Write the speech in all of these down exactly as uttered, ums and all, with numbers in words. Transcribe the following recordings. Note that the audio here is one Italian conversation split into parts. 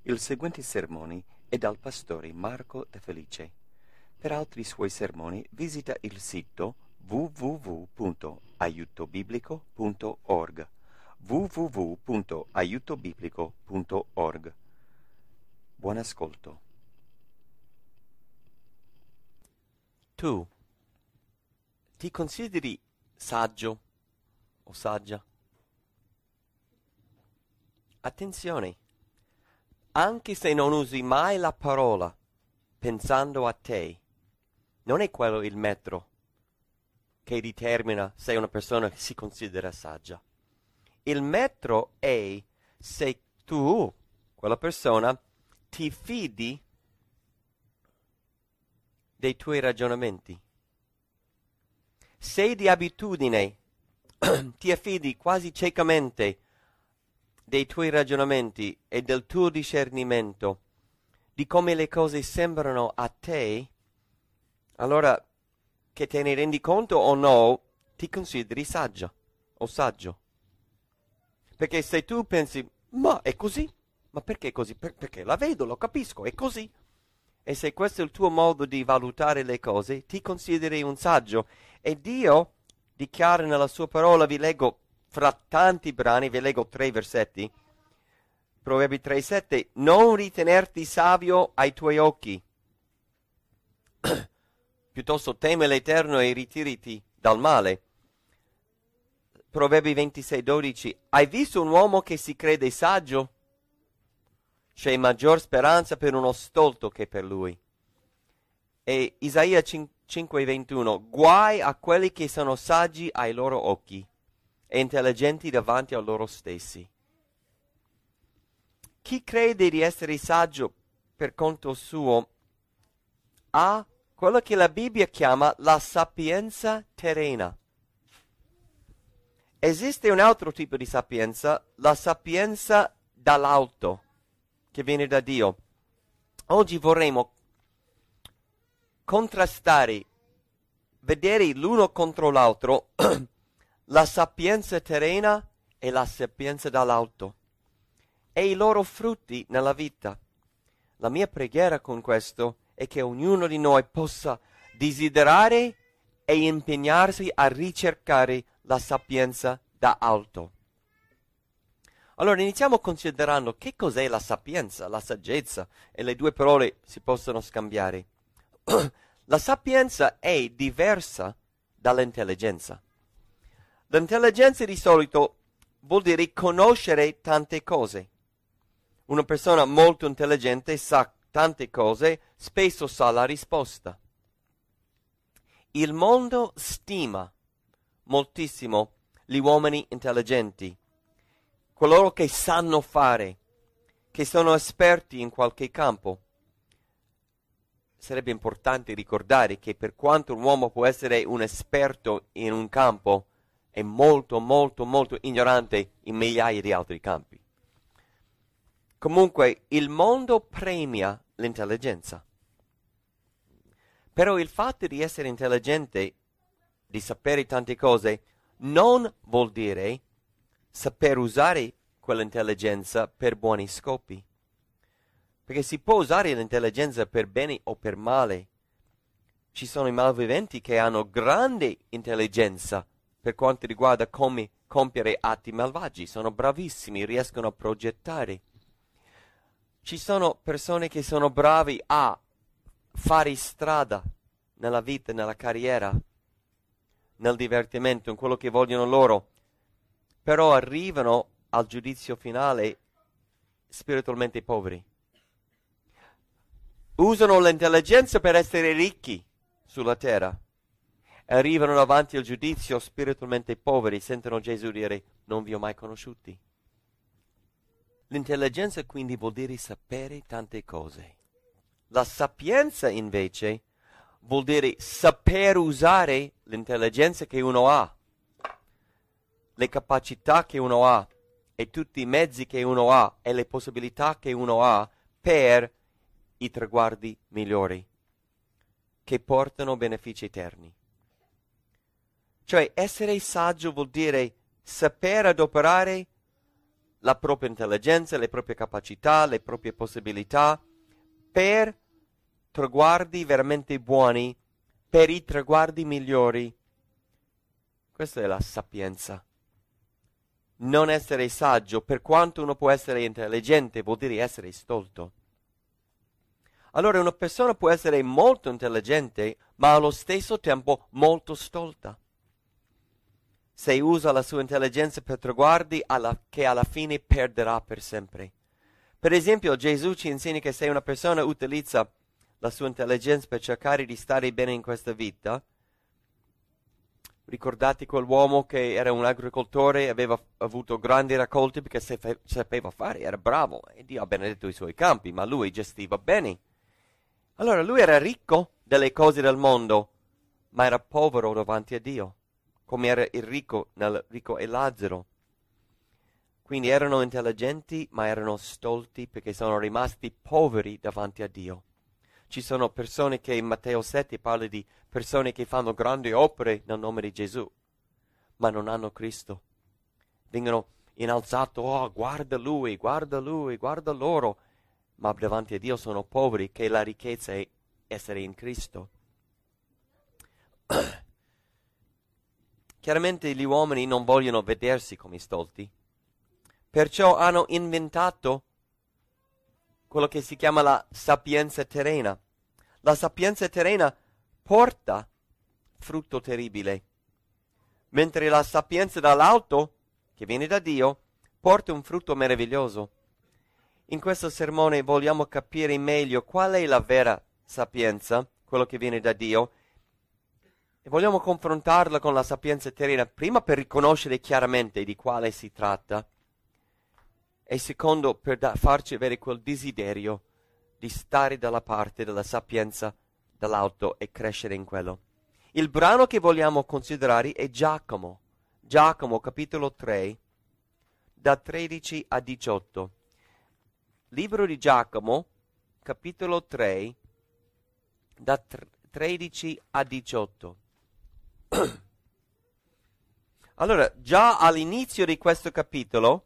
Il seguente sermone è dal pastore Marco De Felice. Per altri suoi sermoni visita il sito w w w punto aiuto biblico punto org w w w punto aiuto biblico punto org. Buon ascolto. Tu ti consideri saggio o saggia? Attenzione, anche se non usi mai la parola pensando a te, non è quello il metro che determina se una persona si considera saggia. Il metro è se tu, quella persona, ti fidi dei tuoi ragionamenti. Se di abitudine ti affidi quasi ciecamente dei tuoi ragionamenti e del tuo discernimento di come le cose sembrano a te, allora che te ne rendi conto o no, ti consideri saggia o saggio. Perché se tu pensi, ma è così, ma perché così? Per- perché la vedo, lo capisco, è così. E se questo è il tuo modo di valutare le cose, ti consideri un saggio. E Dio dichiara nella sua parola, vi leggo fra tanti brani, vi leggo tre versetti, Proverbi tre sette, non ritenerti savio ai tuoi occhi, piuttosto teme l'Eterno e ritiriti dal male. Proverbi ventisei dodici, hai visto un uomo che si crede saggio? C'è maggior speranza per uno stolto che per lui. E Isaia cinque ventuno, guai a quelli che sono saggi ai loro occhi e intelligenti davanti a loro stessi. Chi crede di essere saggio per conto suo ha quello che la Bibbia chiama la sapienza terrena. Esiste un altro tipo di sapienza, la sapienza dall'alto, che viene da Dio. Oggi vorremmo contrastare, vedere l'uno contro l'altro, la sapienza terrena e la sapienza dall'alto e i loro frutti nella vita. La mia preghiera con questo è che ognuno di noi possa desiderare e impegnarsi a ricercare la sapienza da alto. Allora iniziamo considerando che cos'è la sapienza, la saggezza, e le due parole si possono scambiare. La sapienza è diversa dall'intelligenza. L'intelligenza di solito vuol dire conoscere tante cose. Una persona molto intelligente sa tante cose, spesso sa la risposta. Il mondo stima moltissimo gli uomini intelligenti, coloro che sanno fare, che sono esperti in qualche campo. Sarebbe importante ricordare che per quanto un uomo può essere un esperto in un campo, è molto, molto, molto ignorante in migliaia di altri campi. Comunque, il mondo premia l'intelligenza. Però il fatto di essere intelligente, di sapere tante cose, non vuol dire saper usare quell'intelligenza per buoni scopi. Perché si può usare l'intelligenza per bene o per male. Ci sono i malviventi che hanno grande intelligenza per quanto riguarda come compiere atti malvagi. Sono bravissimi, riescono a progettare. Ci sono persone che sono bravi a fare strada nella vita, nella carriera, nel divertimento, in quello che vogliono loro, però arrivano al giudizio finale spiritualmente poveri. Usano l'intelligenza per essere ricchi sulla terra. Arrivano davanti al giudizio spiritualmente poveri, sentono Gesù dire, non vi ho mai conosciuti. L'intelligenza quindi vuol dire sapere tante cose. La sapienza invece vuol dire saper usare l'intelligenza che uno ha, le capacità che uno ha e tutti i mezzi che uno ha e le possibilità che uno ha per i traguardi migliori che portano benefici eterni. Cioè essere saggio vuol dire saper adoperare la propria intelligenza, le proprie capacità, le proprie possibilità per traguardi veramente buoni, per i traguardi migliori. Questa è la sapienza. Non essere saggio, per quanto uno può essere intelligente, vuol dire essere stolto. Allora una persona può essere molto intelligente, ma allo stesso tempo molto stolta. Se usa la sua intelligenza per traguardi alla, che alla fine perderà per sempre. Per esempio, Gesù ci insegna che se una persona utilizza la sua intelligenza per cercare di stare bene in questa vita, ricordate quell'uomo che era un agricoltore, aveva avuto grandi raccolti perché se sapeva fare, era bravo, e Dio ha benedetto i suoi campi, ma lui gestiva bene. Allora lui era ricco delle cose del mondo, ma era povero davanti a Dio, come era il ricco, nel ricco e Lazzaro. Quindi erano intelligenti, ma erano stolti perché sono rimasti poveri davanti a Dio. Ci sono persone che in Matteo sette parla di persone che fanno grandi opere nel nome di Gesù, ma non hanno Cristo. Vengono innalzati, oh guarda lui, guarda lui, guarda loro, ma davanti a Dio sono poveri, che la ricchezza è essere in Cristo. Chiaramente gli uomini non vogliono vedersi come stolti, perciò hanno inventato quello che si chiama la sapienza terrena. La sapienza terrena porta frutto terribile, mentre la sapienza dall'alto, che viene da Dio, porta un frutto meraviglioso. In questo sermone vogliamo capire meglio qual è la vera sapienza, quello che viene da Dio, e vogliamo confrontarla con la sapienza terrena, prima per riconoscere chiaramente di quale si tratta, e secondo per da- farci avere quel desiderio di stare dalla parte della sapienza dall'alto e crescere in quello. Il brano che vogliamo considerare è Giacomo, Giacomo capitolo tre, da tredici a diciotto. Libro di Giacomo, capitolo tre, da tredici a diciotto. Allora, già all'inizio di questo capitolo,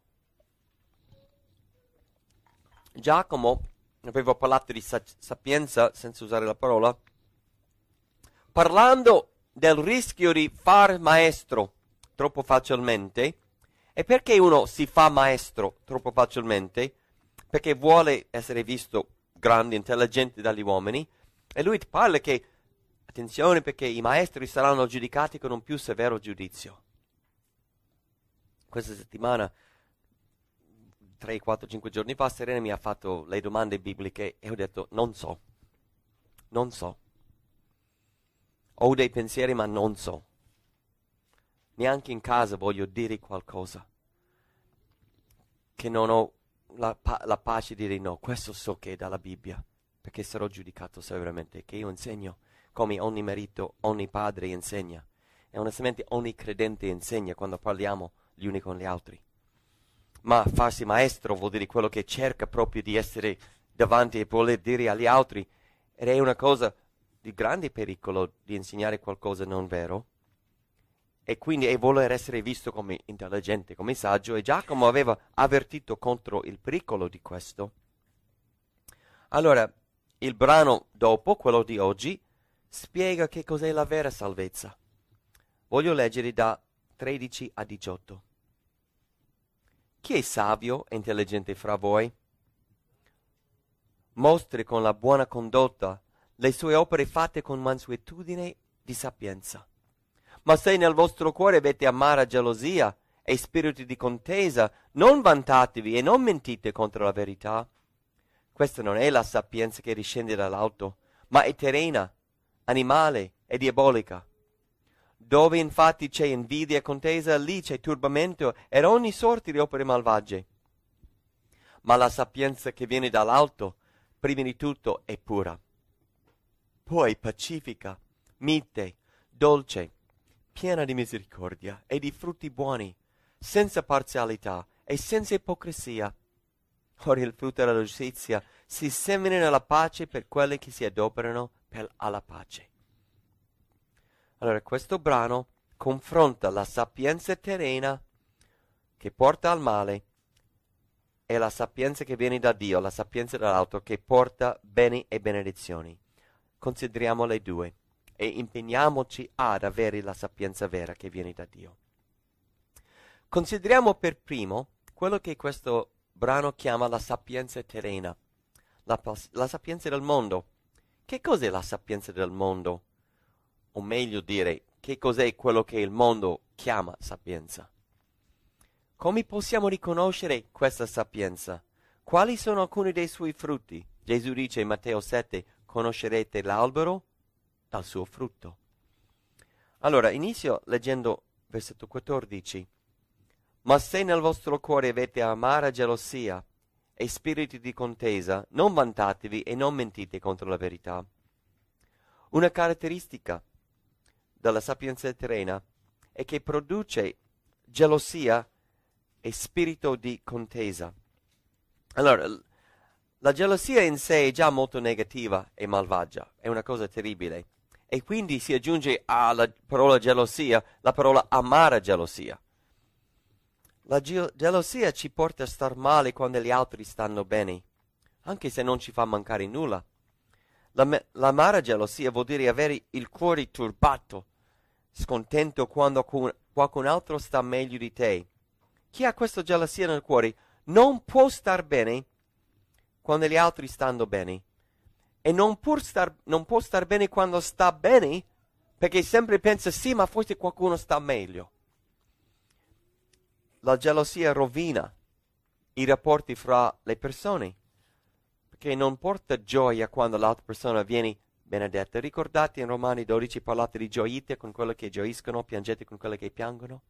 Giacomo, avevo parlato di sapienza senza usare la parola, parlando del rischio di far maestro troppo facilmente. E perché uno si fa maestro troppo facilmente? Perché vuole essere visto grande, intelligente dagli uomini, e lui parla che, attenzione, perché i maestri saranno giudicati con un più severo giudizio. Questa settimana, tre, quattro, cinque giorni fa, Serena mi ha fatto le domande bibliche e ho detto, non so, non so. Ho dei pensieri ma non so. Neanche in casa voglio dire qualcosa che non ho la, pa- la pace di dire no, questo so che è dalla Bibbia, perché sarò giudicato severamente, che io insegno come ogni marito, ogni padre insegna, e onestamente ogni credente insegna quando parliamo gli uni con gli altri. Ma farsi maestro vuol dire quello che cerca proprio di essere davanti e voler dire agli altri, ed è una cosa di grande pericolo di insegnare qualcosa non vero, e quindi è voler essere visto come intelligente, come saggio, e Giacomo aveva avvertito contro il pericolo di questo. Allora, il brano dopo, quello di oggi, spiega che cos'è la vera salvezza. Voglio leggere da tredici a diciotto. Chi è savio e intelligente fra voi? Mostri con la buona condotta le sue opere fatte con mansuetudine di sapienza. Ma se nel vostro cuore avete amara gelosia e spiriti di contesa, non vantatevi e non mentite contro la verità. Questa non è la sapienza che discende dall'alto, ma è terrena, animale e diabolica. Dove infatti c'è invidia e contesa, lì c'è turbamento e ogni sorta di opere malvagie. Ma la sapienza che viene dall'alto, prima di tutto, è pura, poi pacifica, mite, dolce, piena di misericordia e di frutti buoni, senza parzialità e senza ipocrisia. Ora il frutto della giustizia si semina nella pace per quelli che si adoperano per alla pace. Allora, questo brano confronta la sapienza terrena che porta al male è la sapienza che viene da Dio, la sapienza dall'alto che porta beni e benedizioni. Consideriamo le due e impegniamoci ad avere la sapienza vera che viene da Dio. Consideriamo per primo quello che questo brano chiama la sapienza terrena, la, la sapienza del mondo. Che cos'è la sapienza del mondo? O meglio dire, che cos'è quello che il mondo chiama sapienza? Come possiamo riconoscere questa sapienza? Quali sono alcuni dei suoi frutti? Gesù dice in Matteo sette, conoscerete l'albero dal suo frutto. Allora, inizio leggendo versetto quattordici. Ma se nel vostro cuore avete amara gelosia e spiriti di contesa, non vantatevi e non mentite contro la verità. Una caratteristica della sapienza terrena è che produce gelosia e spirito di contesa. Allora, la gelosia in sé è già molto negativa e malvagia, è una cosa terribile. E quindi si aggiunge alla parola gelosia la parola amara gelosia. La ge- gelosia ci porta a star male quando gli altri stanno bene, anche se non ci fa mancare nulla. La me- l'amara gelosia vuol dire avere il cuore turbato, scontento quando cu- qualcun altro sta meglio di te. Chi ha questa gelosia nel cuore non può star bene quando gli altri stanno bene e non, pur star, non può star bene quando sta bene perché sempre pensa sì, ma forse qualcuno sta meglio. La gelosia rovina i rapporti fra le persone perché non porta gioia quando l'altra persona viene benedetta. Ricordate in Romani dodici parlate di gioite con quelli che gioiscono, piangete con quelli che piangono?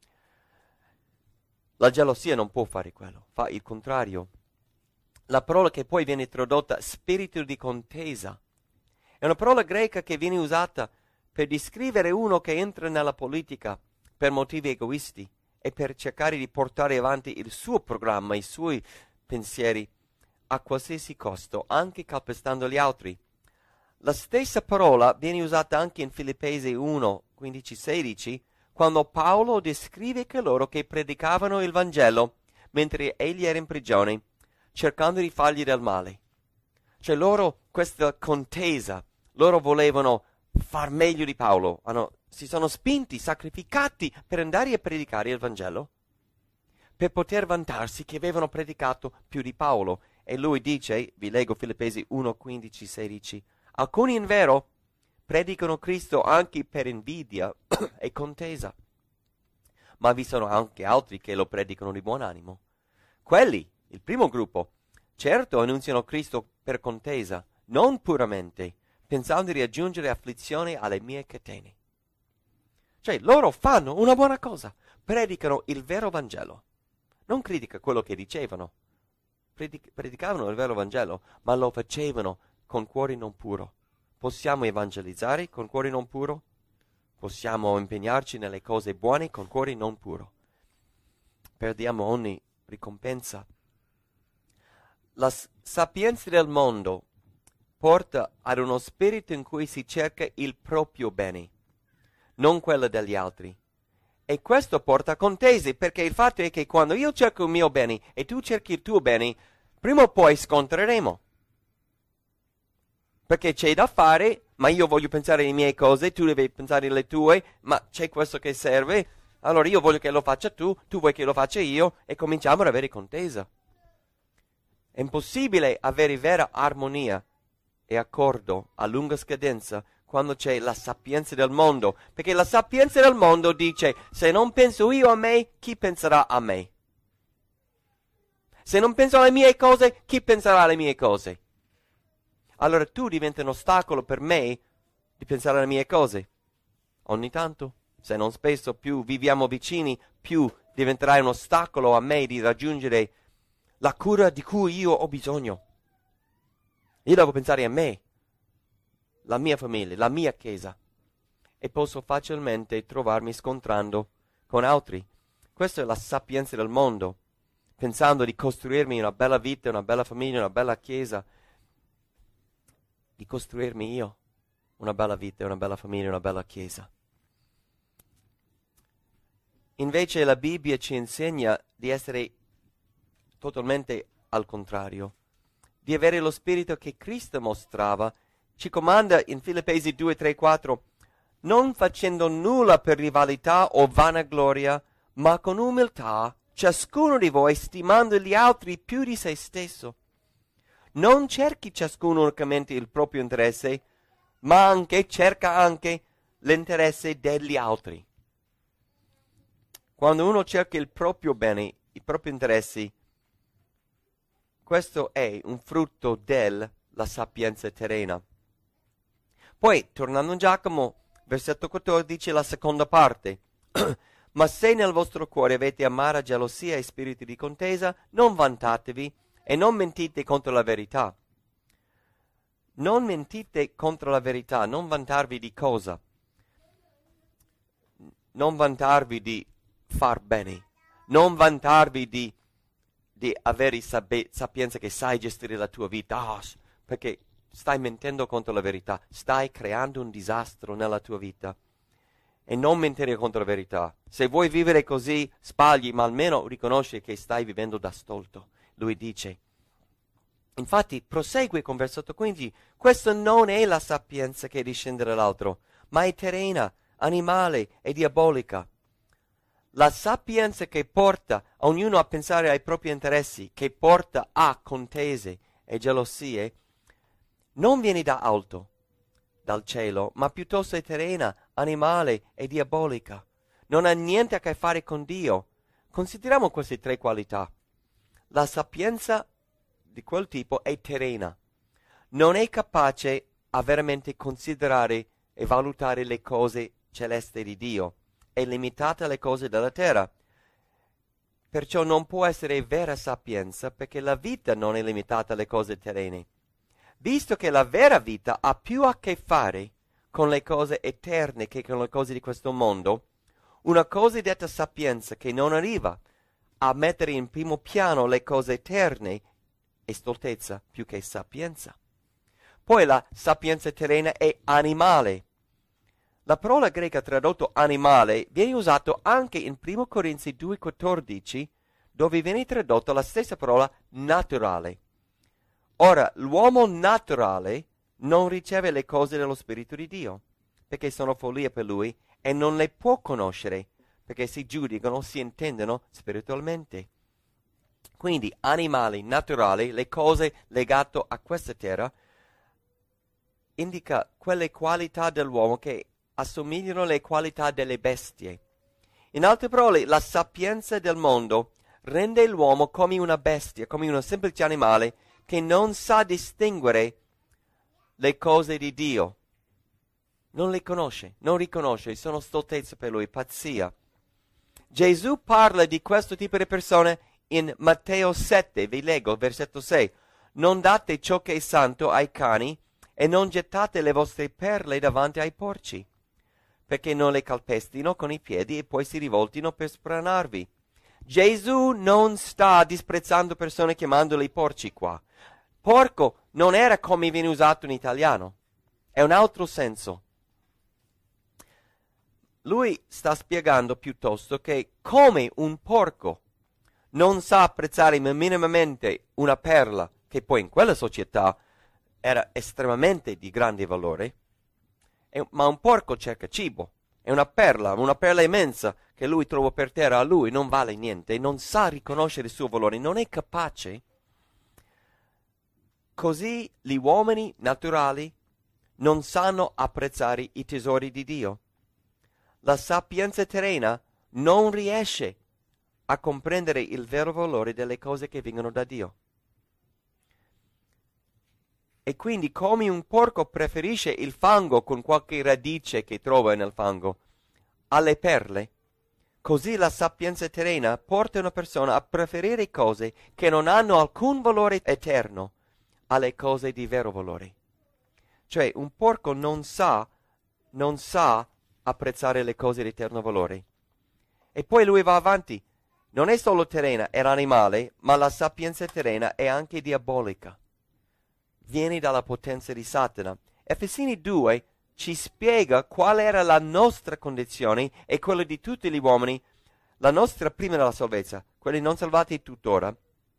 La gelosia non può fare quello, fa il contrario. La parola che poi viene tradotta spirito di contesa è una parola greca che viene usata per descrivere uno che entra nella politica per motivi egoisti e per cercare di portare avanti il suo programma, i suoi pensieri a qualsiasi costo, anche calpestando gli altri. La stessa parola viene usata anche in Filippesi uno, quindici sedici, quando Paolo descrive coloro che predicavano il Vangelo mentre egli era in prigione, cercando di fargli del male. Cioè loro, questa contesa, loro volevano far meglio di Paolo, hanno, si sono spinti, sacrificati per andare a predicare il Vangelo, per poter vantarsi che avevano predicato più di Paolo. E lui dice, vi leggo Filippesi uno, quindici, sedici, alcuni in vero predicano Cristo anche per invidia e contesa, ma vi sono anche altri che lo predicano di buon animo. Quelli, il primo gruppo, certo annunziano Cristo per contesa, non puramente, pensando di aggiungere afflizione alle mie catene. Cioè, loro fanno una buona cosa, predicano il vero Vangelo. Non critica quello che dicevano, Predic- predicavano il vero Vangelo, ma lo facevano con cuore non puro. Possiamo evangelizzare con cuore non puro? Possiamo impegnarci nelle cose buone con cuore non puro. Perdiamo ogni ricompensa. La s- sapienza del mondo porta ad uno spirito in cui si cerca il proprio bene, non quello degli altri. E questo porta a contese, perché il fatto è che quando io cerco il mio bene e tu cerchi il tuo bene, prima o poi scontreremo. Perché c'è da fare, ma io voglio pensare alle mie cose, tu devi pensare alle tue, ma c'è questo che serve, allora io voglio che lo faccia tu, tu vuoi che lo faccia io, e cominciamo ad avere contesa. È impossibile avere vera armonia e accordo a lunga scadenza quando c'è la sapienza del mondo, perché la sapienza del mondo dice, se non penso io a me, chi penserà a me? Se non penso alle mie cose, chi penserà alle mie cose? Allora tu diventi un ostacolo per me di pensare alle mie cose. Ogni tanto, se non spesso, più viviamo vicini, più diventerai un ostacolo a me di raggiungere la cura di cui io ho bisogno. Io devo pensare a me, la mia famiglia, la mia chiesa, e posso facilmente trovarmi scontrando con altri. Questa è la sapienza del mondo, pensando di costruirmi una bella vita, una bella famiglia, una bella chiesa, di costruirmi io una bella vita, una bella famiglia, una bella chiesa. Invece la Bibbia ci insegna di essere totalmente al contrario, di avere lo spirito che Cristo mostrava. Ci comanda in Filippesi due, tre, quattro, non facendo nulla per rivalità o vanagloria, ma con umiltà, ciascuno di voi stimando gli altri più di se stesso. Non cerchi ciascuno unicamente il proprio interesse, ma anche cerca anche l'interesse degli altri. Quando uno cerca il proprio bene, i propri interessi, questo è un frutto della sapienza terrena. Poi, tornando in Giacomo, versetto quattordici, la seconda parte. Ma se nel vostro cuore avete amara, gelosia e spiriti di contesa, non vantatevi e non mentite contro la verità. Non mentite contro la verità, non vantarvi di cosa? Non vantarvi di far bene, non vantarvi di, di avere sape- sapienza che sai gestire la tua vita, oh, perché stai mentendo contro la verità, stai creando un disastro nella tua vita. E non mentire contro la verità. Se vuoi vivere così, sbagli, ma almeno riconosci che stai vivendo da stolto. Lui dice. Infatti, prosegue con versetto quindici. Questa non è la sapienza che discende dall'altro, ma è terrena, animale e diabolica. La sapienza che porta ognuno a pensare ai propri interessi, che porta a contese e gelosie, non viene da alto, dal cielo, ma piuttosto è terrena, animale e diabolica. Non ha niente a che fare con Dio. Consideriamo queste tre qualità. La sapienza di quel tipo è terrena. Non è capace a veramente considerare e valutare le cose celesti di Dio. È limitata alle cose della terra. Perciò non può essere vera sapienza, perché la vita non è limitata alle cose terrene. Visto che la vera vita ha più a che fare con le cose eterne che con le cose di questo mondo, una cosiddetta sapienza che non arriva a mettere in primo piano le cose eterne è stoltezza più che sapienza. Poi la sapienza terrena è animale. La parola greca tradotto animale viene usato anche in primo Corinzi due quattordici, dove viene tradotta la stessa parola naturale. Ora, l'uomo naturale non riceve le cose dello Spirito di Dio, perché sono follia per lui, e non le può conoscere, perché si giudicano, si intendono spiritualmente. Quindi, animali, naturali, le cose legate a questa terra, indica quelle qualità dell'uomo che assomigliano alle qualità delle bestie. In altre parole, la sapienza del mondo rende l'uomo come una bestia, come un semplice animale, che non sa distinguere le cose di Dio. Non le conosce, non riconosce, sono stoltezza per lui, pazzia. Gesù parla di questo tipo di persone in Matteo sette, vi leggo, versetto sei. Non date ciò che è santo ai cani e non gettate le vostre perle davanti ai porci, perché non le calpestino con i piedi e poi si rivoltino per spranarvi. Gesù non sta disprezzando persone chiamandole porci qua. Porco non era come viene usato in italiano, è un altro senso. Lui sta spiegando piuttosto che come un porco non sa apprezzare minimamente una perla, che poi in quella società era estremamente di grande valore, è, ma un porco cerca cibo, è una perla, una perla immensa che lui trova per terra, a lui non vale niente, non sa riconoscere il suo valore, non è capace. Così gli uomini naturali non sanno apprezzare i tesori di Dio. La sapienza terrena non riesce a comprendere il vero valore delle cose che vengono da Dio. E quindi come un porco preferisce il fango con qualche radice che trova nel fango alle perle, così la sapienza terrena porta una persona a preferire cose che non hanno alcun valore eterno alle cose di vero valore. Cioè un porco non sa, non sa apprezzare le cose di eterno valore. E poi lui va avanti. Non è solo terrena, è animale, ma la sapienza terrena è anche diabolica. Viene dalla potenza di Satana. Efesini due ci spiega qual era la nostra condizione e quella di tutti gli uomini, la nostra prima della salvezza, quelli non salvati tuttora.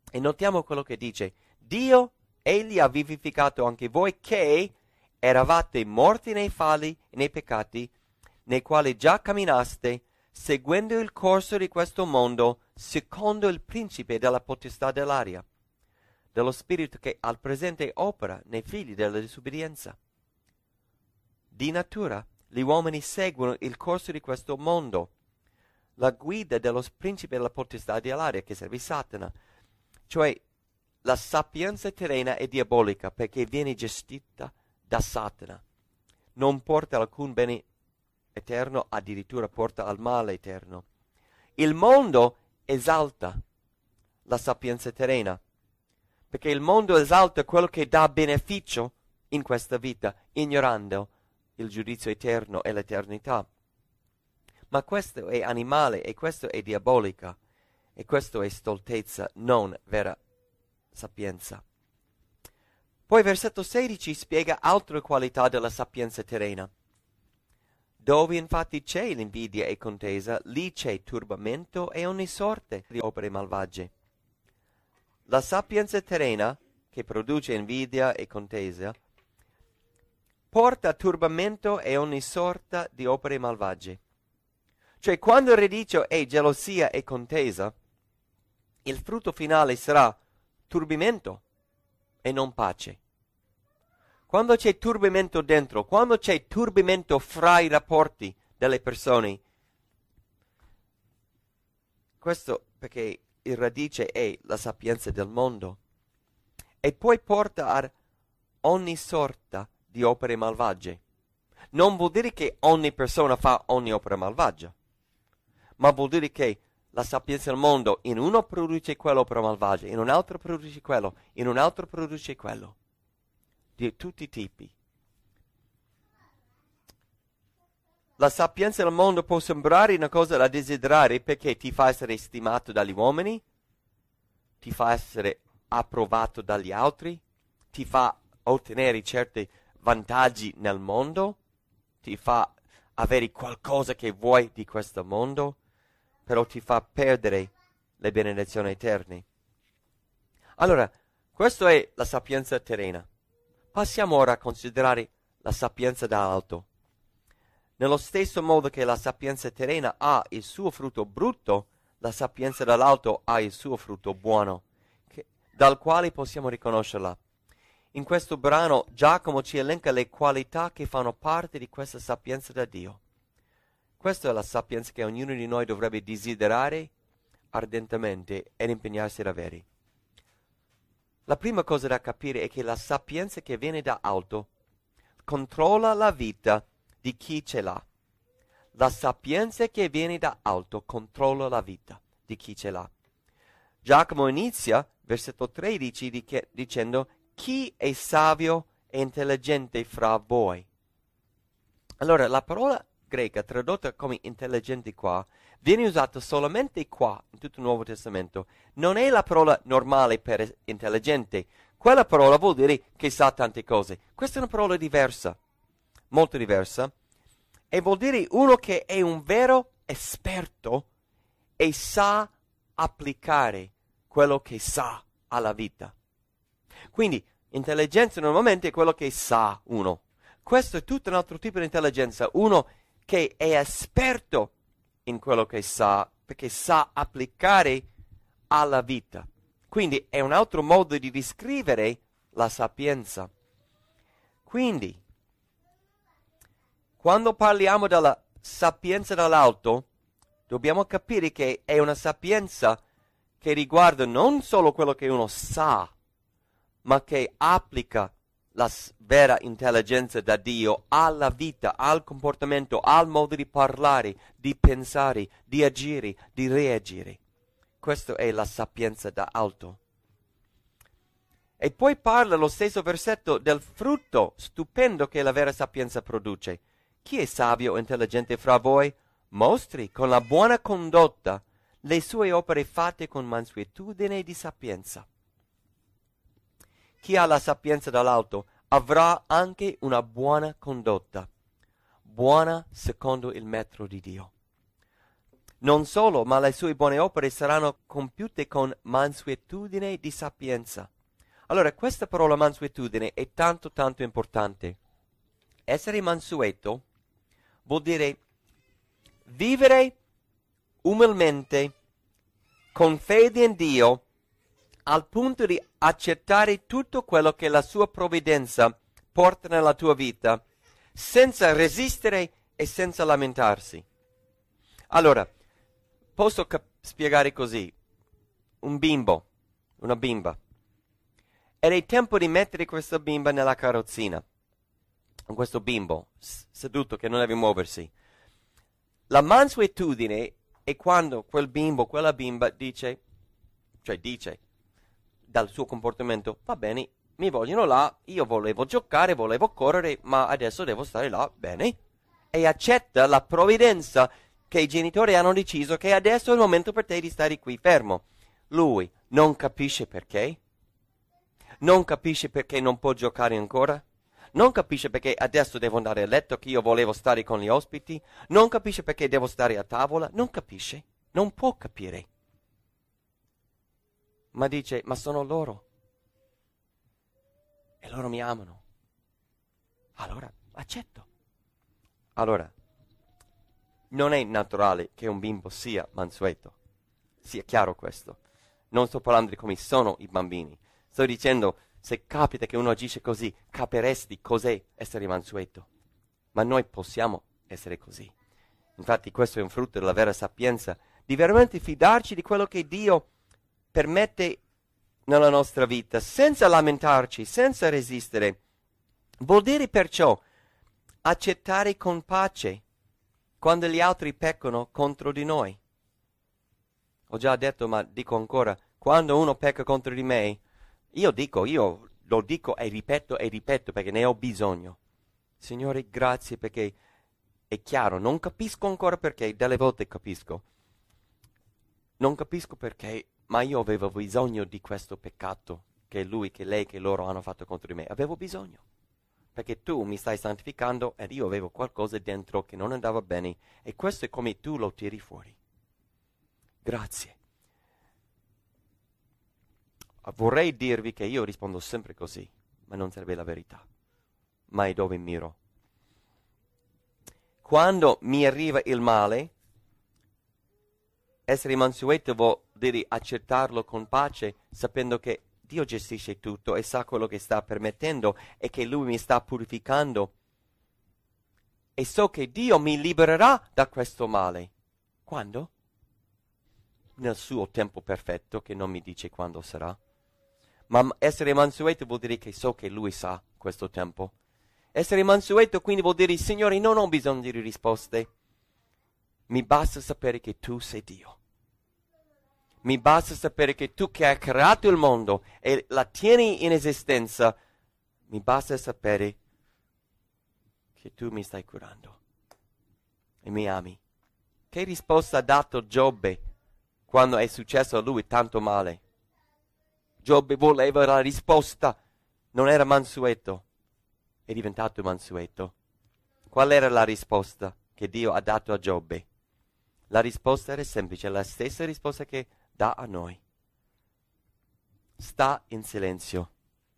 E notiamo quello che dice: Dio, egli ha vivificato anche voi che eravate morti nei falli e nei peccati, nei quali già camminaste, seguendo il corso di questo mondo, secondo il principe della potestà dell'aria, dello spirito che al presente opera nei figli della disobbedienza. Di natura, gli uomini seguono il corso di questo mondo, la guida dello principe della potestà dell'aria, che serve Satana. Cioè, la sapienza terrena è diabolica perché viene gestita da Satana. Non porta alcun bene eterno, addirittura porta al male eterno. Il mondo esalta la sapienza terrena, perché il mondo esalta quello che dà beneficio in questa vita, ignorando il giudizio eterno e l'eternità. Ma questo è animale e questo è diabolica, e questo è stoltezza, non vera sapienza. Poi versetto sedici spiega altre qualità della sapienza terrena. Dove infatti c'è l'invidia e contesa, lì c'è turbamento e ogni sorte di opere malvagie. La sapienza terrena, che produce invidia e contesa, porta turbamento e ogni sorta di opere malvagie. Cioè, quando il radice è gelosia e contesa, il frutto finale sarà turbamento e non pace. Quando c'è turbamento dentro, quando c'è turbamento fra i rapporti delle persone, questo perché il radice è la sapienza del mondo, e poi porta a ogni sorta di opere malvagie. Non vuol dire che ogni persona fa ogni opera malvagia, ma vuol dire che la sapienza del mondo in uno produce quell'opera malvagia, in un altro produce quello, in un altro produce quello, di tutti i tipi. La sapienza del mondo può sembrare una cosa da desiderare perché ti fa essere stimato dagli uomini, ti fa essere approvato dagli altri, ti fa ottenere certi vantaggi nel mondo, ti fa avere qualcosa che vuoi di questo mondo, però ti fa perdere le benedizioni eterne. Allora, questa è la sapienza terrena. Passiamo ora a considerare la sapienza dall'alto. Nello stesso modo che la sapienza terrena ha il suo frutto brutto, la sapienza dall'alto ha il suo frutto buono, che, dal quale possiamo riconoscerla. In questo brano Giacomo ci elenca le qualità che fanno parte di questa sapienza da Dio. Questa è la sapienza che ognuno di noi dovrebbe desiderare ardentemente ed impegnarsi ad avere. La prima cosa da capire è che la sapienza che viene da alto controlla la vita di chi ce l'ha. La sapienza che viene da alto controlla la vita di chi ce l'ha. Giacomo inizia, versetto tredici, dic- dicendo: chi è savio e intelligente fra voi? Allora, la parola greca tradotta come intelligente qua viene usata solamente qua in tutto il Nuovo Testamento. Non è la parola normale per intelligente. Quella parola vuol dire che sa tante cose. Questa è una parola diversa, molto diversa, e vuol dire uno che è un vero esperto e sa applicare quello che sa alla vita. Quindi intelligenza normalmente è quello che sa uno. Questo è tutto un altro tipo di intelligenza, uno che è esperto in quello che sa, perché sa applicare alla vita. Quindi è un altro modo di descrivere la sapienza. Quindi, quando parliamo della sapienza dall'alto, dobbiamo capire che è una sapienza che riguarda non solo quello che uno sa, ma che applica la vera intelligenza da Dio alla vita, al comportamento, al modo di parlare, di pensare, di agire, di reagire. Questa è la sapienza da alto. E poi parla lo stesso versetto del frutto stupendo che la vera sapienza produce. Chi è savio e intelligente fra voi? Mostri con la buona condotta le sue opere fatte con mansuetudine di sapienza. Chi ha la sapienza dall'alto avrà anche una buona condotta, buona secondo il metro di Dio. Non solo, ma le sue buone opere saranno compiute con mansuetudine di sapienza. Allora, questa parola mansuetudine è tanto tanto importante. Essere mansueto vuol dire vivere umilmente, con fede in Dio, al punto di accettare tutto quello che la sua provvidenza porta nella tua vita, senza resistere e senza lamentarsi. Allora, posso cap- spiegare così. Un bimbo, una bimba. Ed è tempo di mettere questa bimba nella carrozzina. Questo bimbo, s- seduto, che non deve muoversi. La mansuetudine è quando quel bimbo, quella bimba dice, cioè dice, dal suo comportamento, va bene, mi vogliono là, io volevo giocare, volevo correre, ma adesso devo stare là, bene. E accetta la provvidenza che i genitori hanno deciso che adesso è il momento per te di stare qui fermo. Lui non capisce perché, non capisce perché non può giocare ancora, non capisce perché adesso devo andare a letto, che io volevo stare con gli ospiti, non capisce perché devo stare a tavola, non capisce, non può capire. Ma dice, ma sono loro. E loro mi amano. Allora, accetto. Allora, non è naturale che un bimbo sia mansueto. Sia chiaro questo. Non sto parlando di come sono i bambini. Sto dicendo, se capita che uno agisce così, capiresti cos'è essere mansueto. Ma noi possiamo essere così. Infatti questo è un frutto della vera sapienza, di veramente fidarci di quello che Dio permette nella nostra vita, senza lamentarci, senza resistere. Vuol dire perciò accettare con pace quando gli altri peccano contro di noi. Ho già detto, ma dico ancora, quando uno pecca contro di me, io dico, io lo dico e ripeto e ripeto perché ne ho bisogno. Signore, grazie perché è chiaro, non capisco ancora perché, delle volte capisco. Non capisco perché, ma io avevo bisogno di questo peccato che lui, che lei, che loro hanno fatto contro di me. Avevo bisogno. Perché tu mi stai santificando ed io avevo qualcosa dentro che non andava bene e questo è come tu lo tiri fuori. Grazie. Vorrei dirvi che io rispondo sempre così, ma non sarebbe la verità. Ma è dove miro. Quando mi arriva il male, essere mansueto vuol dire accettarlo con pace, sapendo che Dio gestisce tutto e sa quello che sta permettendo e che Lui mi sta purificando. E so che Dio mi libererà da questo male. Quando? Nel suo tempo perfetto, che non mi dice quando sarà. Ma essere mansueto vuol dire che so che Lui sa questo tempo. Essere mansueto quindi vuol dire, Signore, non ho bisogno di risposte. Mi basta sapere che Tu sei Dio. Mi basta sapere che Tu che hai creato il mondo e la tieni in esistenza, mi basta sapere che Tu mi stai curando e mi ami. Che risposta ha dato Giobbe quando è successo a lui tanto male? Giobbe voleva la risposta, non era mansueto, è diventato mansueto. Qual era la risposta che Dio ha dato a Giobbe? La risposta era semplice, la stessa risposta che dà a noi. Sta in silenzio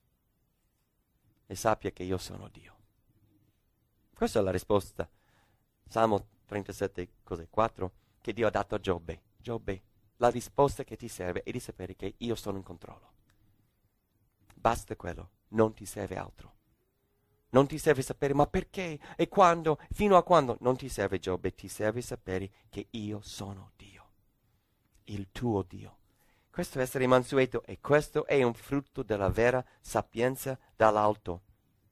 e sappia che io sono Dio. Questa è la risposta. Salmo trentasette, cos'è? quattro, che Dio ha dato a Giobbe. Giobbe, la risposta che ti serve è di sapere che io sono in controllo. Basta quello, non ti serve altro. Non ti serve sapere ma perché e quando, fino a quando. Non ti serve Giobbe, ti serve sapere che io sono Dio, il tuo Dio. Questo è essere mansueto e questo è un frutto della vera sapienza dall'alto.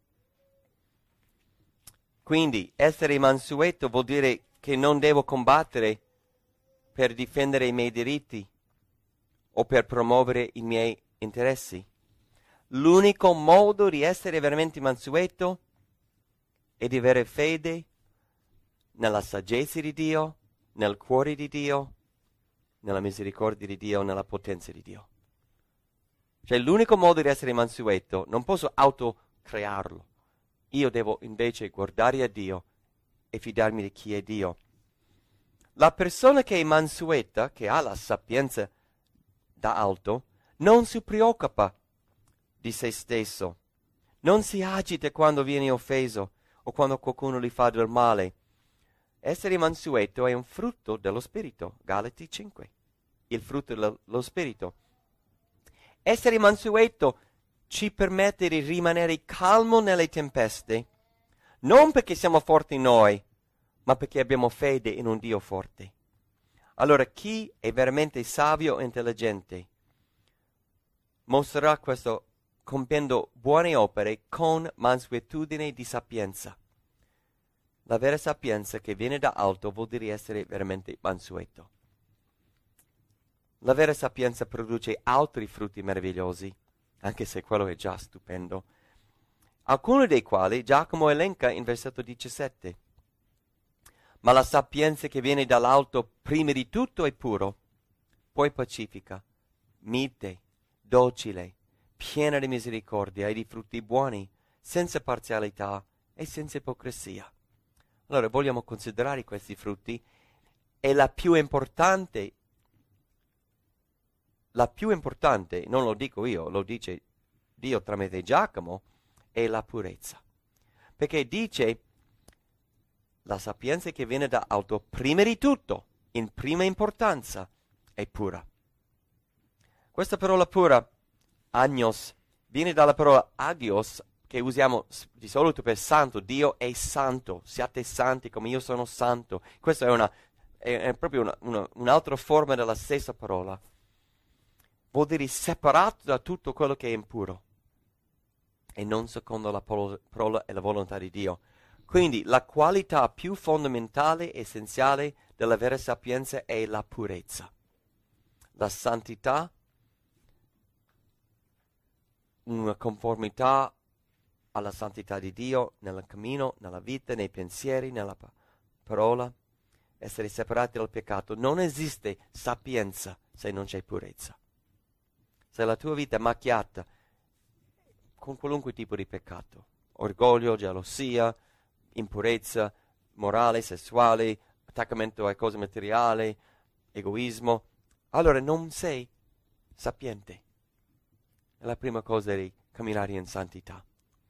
Quindi essere mansueto vuol dire che non devo combattere per difendere i miei diritti o per promuovere i miei interessi. L'unico modo di essere veramente mansueto è di avere fede nella saggezza di Dio, nel cuore di Dio, nella misericordia di Dio, nella potenza di Dio. Cioè l'unico modo di essere mansueto, non posso autocrearlo. Io devo invece guardare a Dio e fidarmi di chi è Dio. La persona che è mansueta, che ha la sapienza da alto, non si preoccupa di se stesso, non si agita quando viene offeso o quando qualcuno gli fa del male. Essere mansueto è un frutto dello Spirito, Galati cinque, il frutto dello Spirito. Essere mansueto ci permette di rimanere calmo nelle tempeste, non perché siamo forti noi, ma perché abbiamo fede in un Dio forte. Allora chi è veramente savio e intelligente mostrerà questo compiendo buone opere con mansuetudine di sapienza. La vera sapienza che viene da alto vuol dire essere veramente mansueto. La vera sapienza produce altri frutti meravigliosi, anche se quello è già stupendo, alcuni dei quali Giacomo elenca in versetto diciassette. Ma la sapienza che viene dall'alto prima di tutto è puro, poi pacifica, mite, docile, piena di misericordia e di frutti buoni, senza parzialità e senza ipocrisia. Allora vogliamo considerare questi frutti e la più importante, la più importante, non lo dico io, lo dice Dio tramite Giacomo, è la purezza. Perché dice la sapienza che viene da alto, prima di tutto, in prima importanza, è pura. Questa parola pura, agnos, viene dalla parola agios, che usiamo di solito per santo. Dio è santo, siate santi come io sono santo. Questa è, una, è, è proprio una, una, un'altra forma della stessa parola. Vuol dire separato da tutto quello che è impuro e non secondo la parola e la volontà di Dio. Quindi la qualità più fondamentale e essenziale della vera sapienza è la purezza. La santità, una conformità alla santità di Dio nel cammino, nella vita, nei pensieri, nella pa- parola, essere separati dal peccato. Non esiste sapienza se non c'è purezza. Se la tua vita è macchiata con qualunque tipo di peccato, orgoglio, gelosia, impurezza morale, sessuale, attaccamento a cose materiali, egoismo, allora non sei sapiente. È la prima cosa di camminare in santità.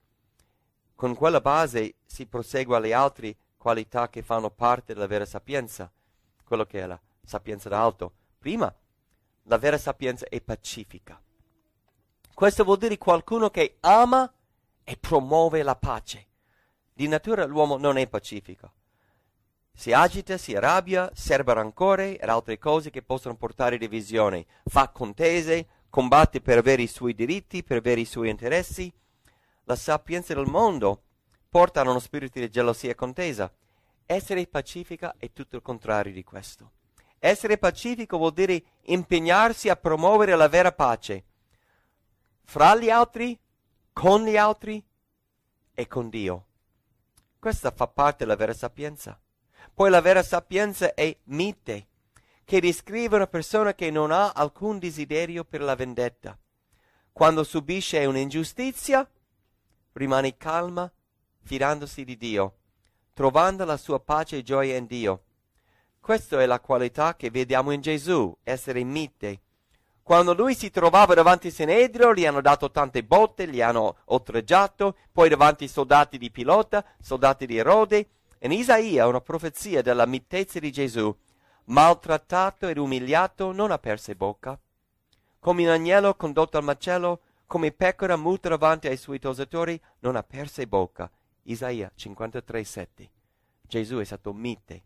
Con quella base si prosegue alle altre qualità che fanno parte della vera sapienza, quello che è la sapienza d'alto. Prima, la vera sapienza è pacifica. Questo vuol dire qualcuno che ama e promuove la pace. Di natura l'uomo non è pacifico. Si agita, si arrabbia, serba rancore ed altre cose che possono portare divisione. Fa contese, combatte per avere i suoi diritti, per avere i suoi interessi. La sapienza del mondo porta a uno spirito di gelosia e contesa. Essere pacifica è tutto il contrario di questo. Essere pacifico vuol dire impegnarsi a promuovere la vera pace fra gli altri, con gli altri e con Dio. Questa fa parte della vera sapienza. Poi la vera sapienza è mite, che descrive una persona che non ha alcun desiderio per la vendetta. Quando subisce un'ingiustizia, rimane calma, fidandosi di Dio, trovando la sua pace e gioia in Dio. Questa è la qualità che vediamo in Gesù, essere mite. Quando lui si trovava davanti al Sinedrio, gli hanno dato tante botte, gli hanno oltraggiato, poi davanti ai soldati di Pilota, soldati di Erode. In Isaia una profezia della mitezza di Gesù. Maltrattato ed umiliato, non aperse bocca. Come un agnello condotto al macello, come pecora muta davanti ai suoi tosatori, non aperse bocca. Isaia cinquantatré sette. Gesù è stato mite.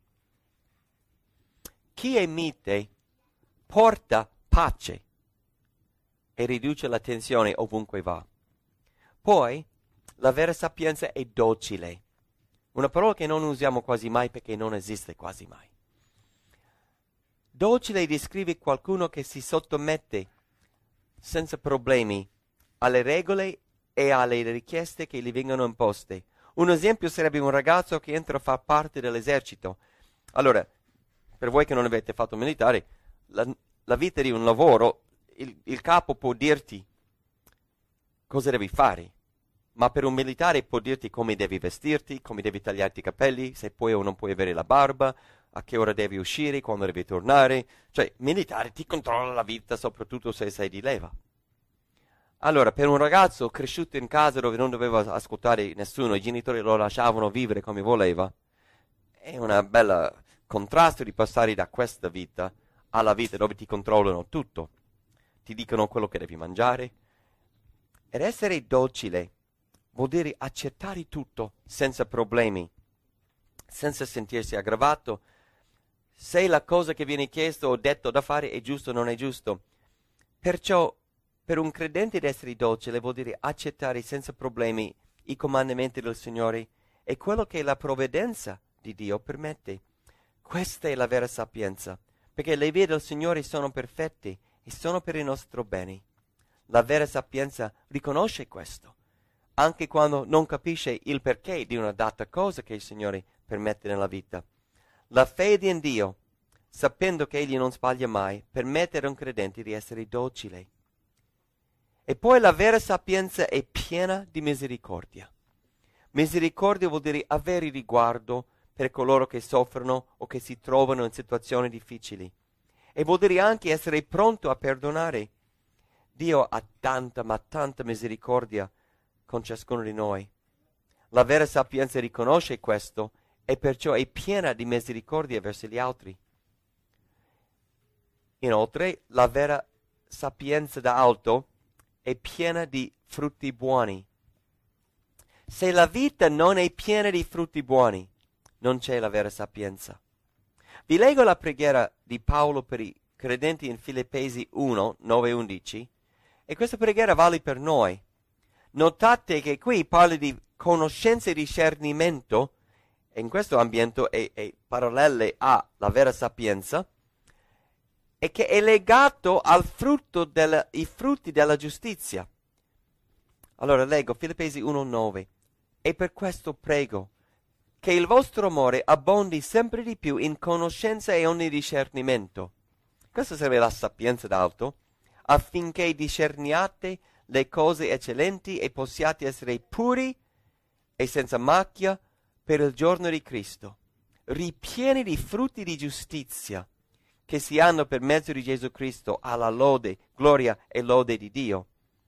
Chi è mite porta pace e riduce la tensione ovunque va. Poi, la vera sapienza è docile. Una parola che non usiamo quasi mai perché non esiste quasi mai. Docile descrive qualcuno che si sottomette senza problemi alle regole e alle richieste che gli vengono imposte. Un esempio sarebbe un ragazzo che entra a far parte dell'esercito. Allora, per voi che non avete fatto militare, la, la vita di un lavoro, il, il capo può dirti cosa devi fare. ma per un militare può dirti come devi vestirti, come devi tagliarti i capelli, se puoi o non puoi avere la barba, a che ora devi uscire, quando devi tornare. Cioè, il militare ti controlla la vita, soprattutto se sei di leva. Allora, per un ragazzo cresciuto in casa dove non doveva ascoltare nessuno, i genitori lo lasciavano vivere come voleva, è un bel contrasto di passare da questa vita alla vita dove ti controllano tutto, ti dicono quello che devi mangiare. Ed essere docile vuol dire accettare tutto senza problemi, senza sentirsi aggravato. Se la cosa che viene chiesto o detto da fare è giusto o non è giusto. Perciò, per un credente ad essere docile vuol dire accettare senza problemi i comandamenti del Signore e quello che la provvidenza di Dio permette. Questa è la vera sapienza, perché le vie del Signore sono perfette e sono per il nostro bene. La vera sapienza riconosce questo, anche quando non capisce il perché di una data cosa che il Signore permette nella vita. La fede in Dio, sapendo che Egli non sbaglia mai, permette ad un credente di essere docile. E poi la vera sapienza è piena di misericordia. Misericordia vuol dire avere riguardo per coloro che soffrono o che si trovano in situazioni difficili. E vuol dire anche essere pronto a perdonare. Dio ha tanta, ma tanta misericordia con ciascuno di noi. La vera sapienza riconosce questo e perciò è piena di misericordia verso gli altri. Inoltre, la vera sapienza da alto è piena di frutti buoni. Se la vita non è piena di frutti buoni, non c'è la vera sapienza. Vi leggo la preghiera di Paolo per i credenti in Filippesi uno, nove e undici, e questa preghiera vale per noi. Notate che qui parla di conoscenza e discernimento, e in questo ambiente è, è parallele alla vera sapienza, e che è legato al frutto del, i frutti della giustizia. Allora leggo Filippesi uno, nove. E per questo prego che il vostro amore abbondi sempre di più in conoscenza e ogni discernimento. Questa serve la sapienza d'alto, affinché discerniate le cose eccellenti e possiate essere puri e senza macchia per il giorno di Cristo, ripieni di frutti di giustizia, che si hanno per mezzo di Gesù Cristo alla lode, gloria e lode di Dio.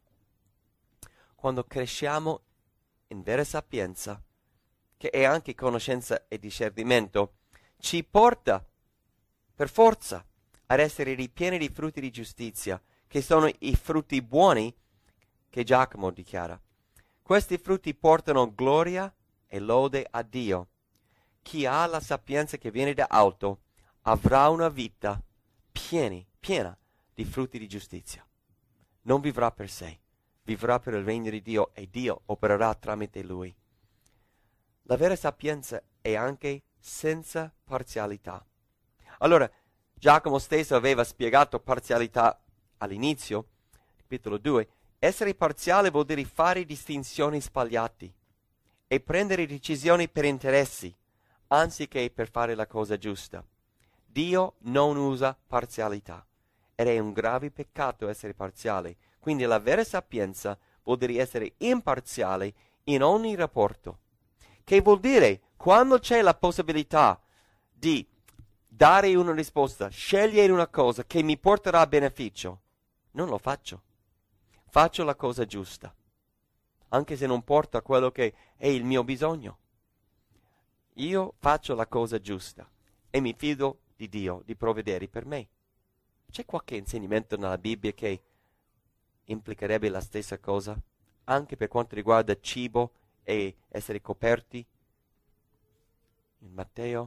Quando cresciamo in vera sapienza, che è anche conoscenza e discernimento, ci porta per forza ad essere ripieni di frutti di giustizia, che sono i frutti buoni che Giacomo dichiara. Questi frutti portano gloria e lode a Dio. Chi ha la sapienza che viene da alto avrà una vita pieni, piena di frutti di giustizia. Non vivrà per sé, vivrà per il regno di Dio e Dio opererà tramite lui. La vera sapienza è anche senza parzialità. Allora, Giacomo stesso aveva spiegato parzialità all'inizio, capitolo due. Essere parziale vuol dire fare distinzioni sbagliate e prendere decisioni per interessi, anziché per fare la cosa giusta. Dio non usa parzialità ed è un grave peccato essere parziale. Quindi la vera sapienza vuol dire essere imparziale in ogni rapporto. Che vuol dire, quando c'è la possibilità di dare una risposta, scegliere una cosa che mi porterà a beneficio, non lo faccio. Faccio la cosa giusta, anche se non porta a quello che è il mio bisogno. Io faccio la cosa giusta e mi fido di Dio di provvedere per me. C'è qualche insegnamento nella Bibbia che implicherebbe la stessa cosa, anche per quanto riguarda cibo e essere coperti? In Matteo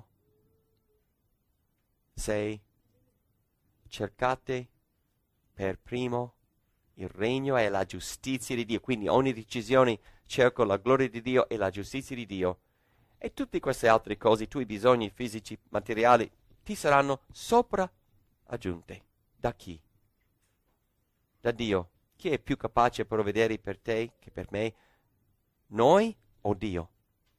sei, cercate per primo il regno e la giustizia di Dio. Quindi ogni decisione cerco la gloria di Dio e la giustizia di Dio. E tutte queste altre cose, i tuoi bisogni fisici, materiali, ti saranno sopra aggiunte. Da chi? Da Dio. Chi è più capace a provvedere per te che per me? Noi o Dio?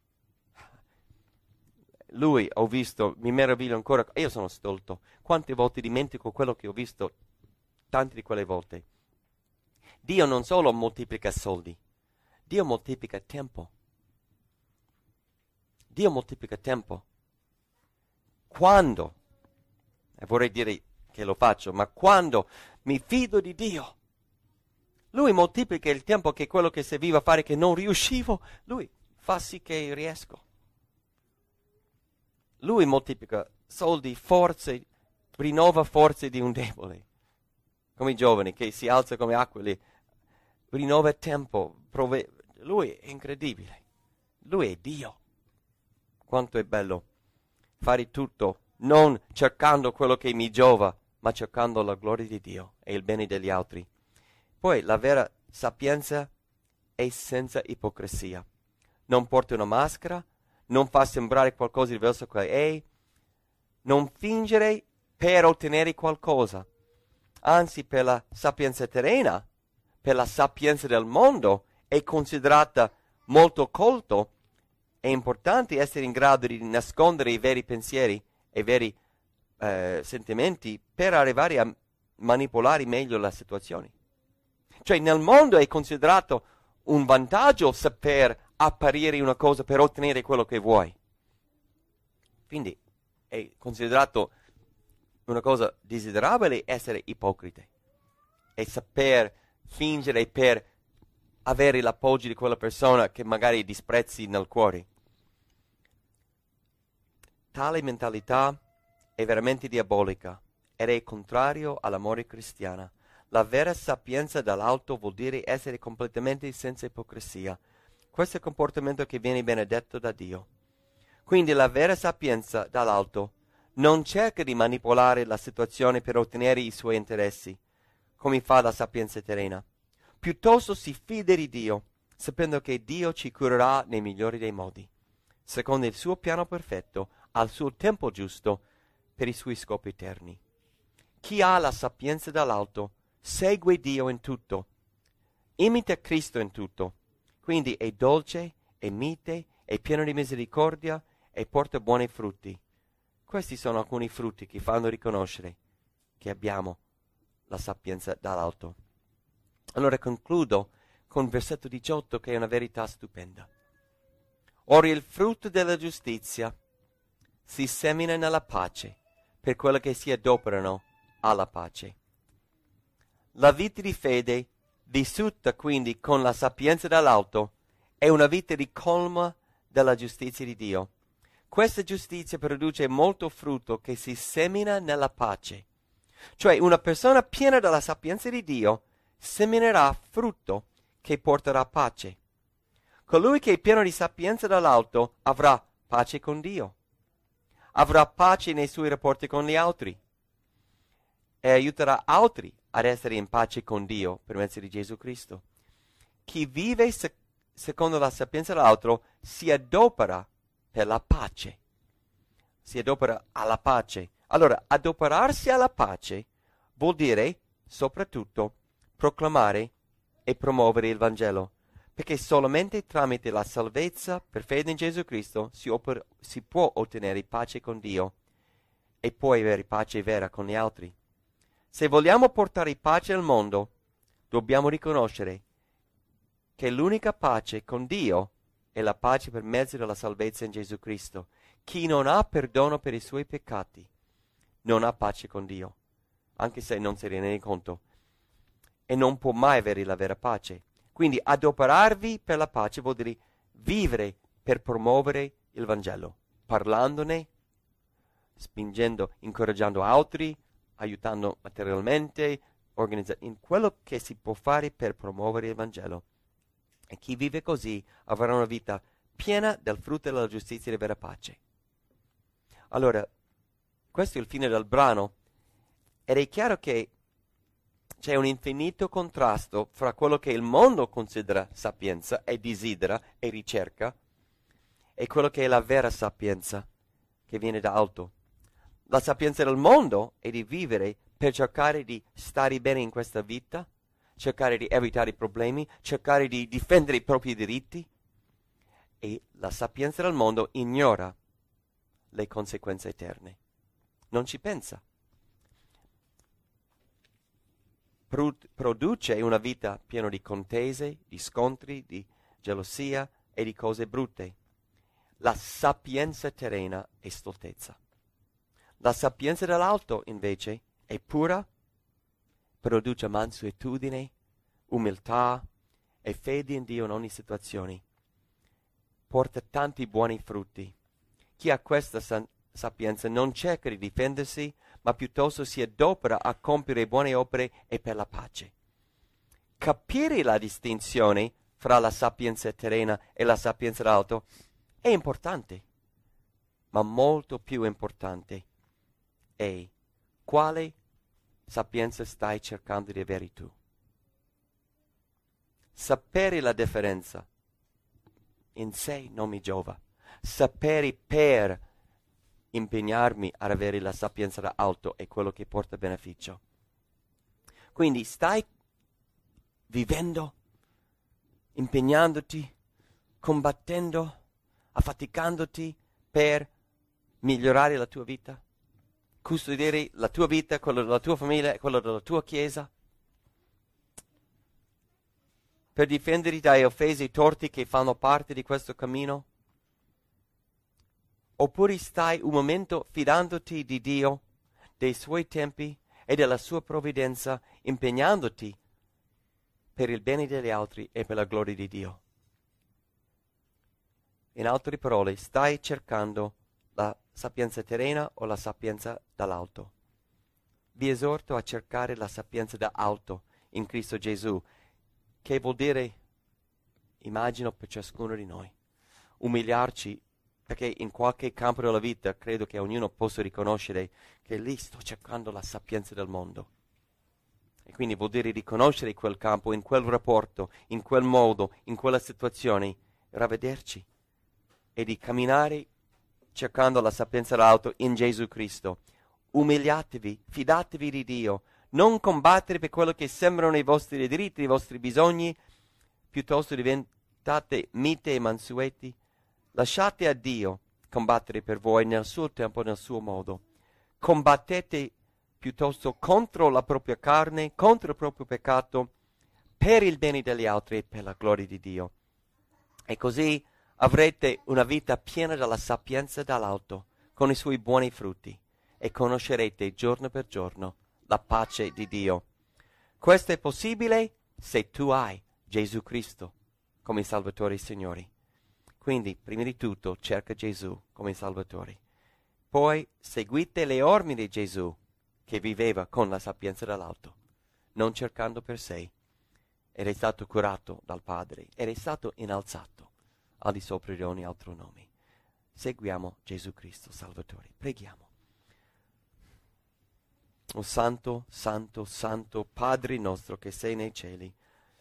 Lui ho visto, mi meraviglio ancora, io sono stolto. Quante volte dimentico quello che ho visto, tante di quelle volte. Dio non solo moltiplica soldi, Dio moltiplica tempo. Dio moltiplica tempo. Quando, e vorrei dire che lo faccio, ma quando mi fido di Dio, Lui moltiplica il tempo che quello che serviva a fare che non riuscivo, Lui fa sì che riesco. Lui moltiplica soldi, forze, rinnova forze di un debole. Come i giovani che si alza come aquile, rinnova tempo. Prove... Lui è incredibile. Lui è Dio. Quanto è bello fare tutto, non cercando quello che mi giova, ma cercando la gloria di Dio e il bene degli altri. Poi la vera sapienza è senza ipocrisia. Non porta una maschera, non fa sembrare qualcosa di diverso che è, non fingere per ottenere qualcosa. Anzi, per la sapienza terrena, per la sapienza del mondo, è considerata molto colto. È importante essere in grado di nascondere i veri pensieri e i veri eh, sentimenti per arrivare a manipolare meglio le situazioni. Cioè, nel mondo è considerato un vantaggio saper apparire una cosa per ottenere quello che vuoi. Quindi è considerato una cosa desiderabile essere ipocrite e saper fingere per avere l'appoggio di quella persona che magari disprezzi nel cuore. Tale mentalità è veramente diabolica ed è contrario all'amore cristiano. La vera sapienza dall'alto vuol dire essere completamente senza ipocrisia. Questo è il comportamento che viene benedetto da Dio. Quindi la vera sapienza dall'alto non cerca di manipolare la situazione per ottenere i suoi interessi, come fa la sapienza terrena. Piuttosto si fida di Dio, sapendo che Dio ci curerà nei migliori dei modi, secondo il suo piano perfetto, al suo tempo giusto, per i suoi scopi eterni. Chi ha la sapienza dall'alto segue Dio in tutto, imita Cristo in tutto, quindi è dolce, è mite, è pieno di misericordia e porta buoni frutti. Questi sono alcuni frutti che fanno riconoscere che abbiamo la sapienza dall'alto. Allora concludo con il versetto diciotto, che è una verità stupenda. Ora il frutto della giustizia si semina nella pace per quelli che si adoperano alla pace. La vita di fede, vissuta quindi con la sapienza dall'alto, è una vita ricolma della giustizia di Dio. Questa giustizia produce molto frutto che si semina nella pace. Cioè una persona piena della sapienza di Dio seminerà frutto che porterà pace. Colui che è pieno di sapienza dall'alto avrà pace con Dio, avrà pace nei suoi rapporti con gli altri e aiuterà altri ad essere in pace con Dio per mezzo di Gesù Cristo. Chi vive se- secondo la sapienza dell'altro si adopera per la pace, si adopera alla pace. Allora, adoperarsi alla pace vuol dire soprattutto proclamare e promuovere il Vangelo, perché solamente tramite la salvezza per fede in Gesù Cristo si, oper- si può ottenere pace con Dio e poi avere pace vera con gli altri. Se vogliamo portare pace al mondo, dobbiamo riconoscere che l'unica pace con Dio è la pace per mezzo della salvezza in Gesù Cristo. Chi non ha perdono per i suoi peccati non ha pace con Dio, anche se non si rende conto, e non può mai avere la vera pace. Quindi adoperarvi per la pace vuol dire vivere per promuovere il Vangelo, parlandone, spingendo, incoraggiando altri, aiutando materialmente, organizzando, in quello che si può fare per promuovere il Vangelo. E chi vive così avrà una vita piena del frutto della giustizia e della vera pace. Allora, questo è il fine del brano, ed è chiaro che c'è un infinito contrasto fra quello che il mondo considera sapienza e desidera e ricerca e quello che è la vera sapienza che viene da alto. La sapienza del mondo è di vivere per cercare di stare bene in questa vita, cercare di evitare i problemi, cercare di difendere i propri diritti, e la sapienza del mondo ignora le conseguenze eterne. Non ci pensa. Pro- produce una vita piena di contese, di scontri, di gelosia e di cose brutte. La sapienza terrena è stoltezza. La sapienza dall'alto, invece, è pura, produce mansuetudine, umiltà e fede in Dio in ogni situazione. Porta tanti buoni frutti. Chi ha questa sa- sapienza non cerca di difendersi, ma piuttosto si adopera a compiere buone opere e per la pace. Capire la distinzione fra la sapienza terrena e la sapienza dall'alto è importante, ma molto più importante è quale sapienza stai cercando di avere tu. Sapere la differenza in sé non mi giova. Sapere per impegnarmi ad avere la sapienza dall'alto è quello che porta beneficio. Quindi stai vivendo, impegnandoti, combattendo, affaticandoti per migliorare la tua vita, custodire la tua vita, quella della tua famiglia e quella della tua chiesa, per difenderti dai offesi e torti che fanno parte di questo cammino? Oppure stai un momento fidandoti di Dio, dei suoi tempi e della sua provvidenza, impegnandoti per il bene degli altri e per la gloria di Dio? In altre parole, stai cercando la sapienza terrena o la sapienza dall'alto? Vi esorto a cercare la sapienza dall'alto in Cristo Gesù, che vuol dire, immagino per ciascuno di noi, umiliarci, perché in qualche campo della vita credo che ognuno possa riconoscere che lì sto cercando la sapienza del mondo. E quindi vuol dire riconoscere quel campo, in quel rapporto, in quel modo, in quella situazione, ravvederci e di camminare cercando la sapienza dall'alto in Gesù Cristo. Umiliatevi, fidatevi di Dio, non combattere per quello che sembrano i vostri diritti, i vostri bisogni, piuttosto diventate mite e mansueti. Lasciate a Dio combattere per voi nel suo tempo, nel suo modo. Combattete piuttosto contro la propria carne, contro il proprio peccato, per il bene degli altri e per la gloria di Dio. E così avrete una vita piena della sapienza dall'alto, con i suoi buoni frutti, e conoscerete giorno per giorno la pace di Dio. Questo è possibile se tu hai Gesù Cristo come Salvatore e Signore. Quindi, prima di tutto, cerca Gesù come Salvatore. Poi seguite le orme di Gesù, che viveva con la sapienza dall'alto, non cercando per sé, ed è stato curato dal Padre, ed è stato innalzato al di sopra di ogni altro nome. Seguiamo Gesù Cristo, Salvatore. Preghiamo. O Santo, Santo, Santo, Padre nostro che sei nei cieli,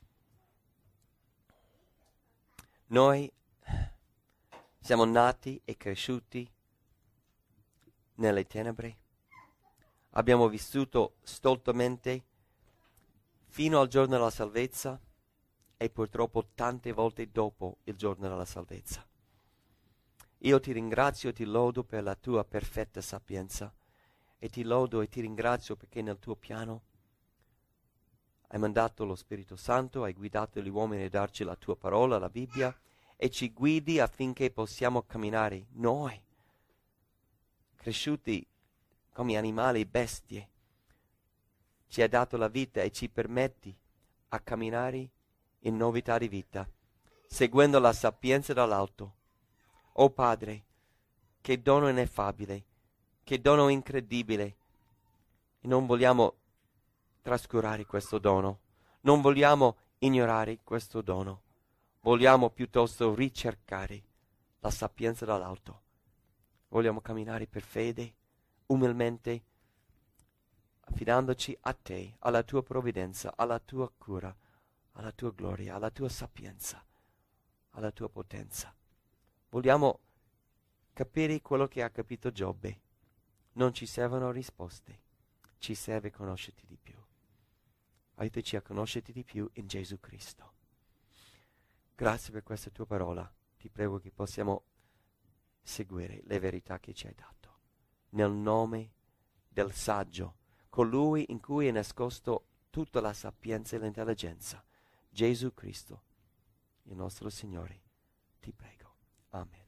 noi siamo nati e cresciuti nelle tenebre, abbiamo vissuto stoltamente fino al giorno della salvezza e purtroppo tante volte dopo il giorno della salvezza. Io ti ringrazio e ti lodo per la tua perfetta sapienza e ti lodo e ti ringrazio perché nel tuo piano hai mandato lo Spirito Santo, hai guidato gli uomini a darci la tua parola, la Bibbia, e ci guidi affinché possiamo camminare noi, cresciuti come animali, bestie. Ci hai dato la vita e ci permetti a camminare in novità di vita, seguendo la sapienza dall'alto. O Padre, che dono ineffabile, che dono incredibile. E non vogliamo trascurare questo dono, non vogliamo ignorare questo dono. Vogliamo piuttosto ricercare la sapienza dall'alto. Vogliamo camminare per fede, umilmente, affidandoci a te, alla tua provvidenza, alla tua cura, alla tua gloria, alla tua sapienza, alla tua potenza. Vogliamo capire quello che ha capito Giobbe. Non ci servono risposte, ci serve conoscerti di più. Aiutaci a conoscerti di più in Gesù Cristo. Grazie per questa tua parola. Ti prego che possiamo seguire le verità che ci hai dato. Nel nome del saggio, colui in cui è nascosto tutta la sapienza e l'intelligenza, Gesù Cristo, il nostro Signore. Ti prego. Amen.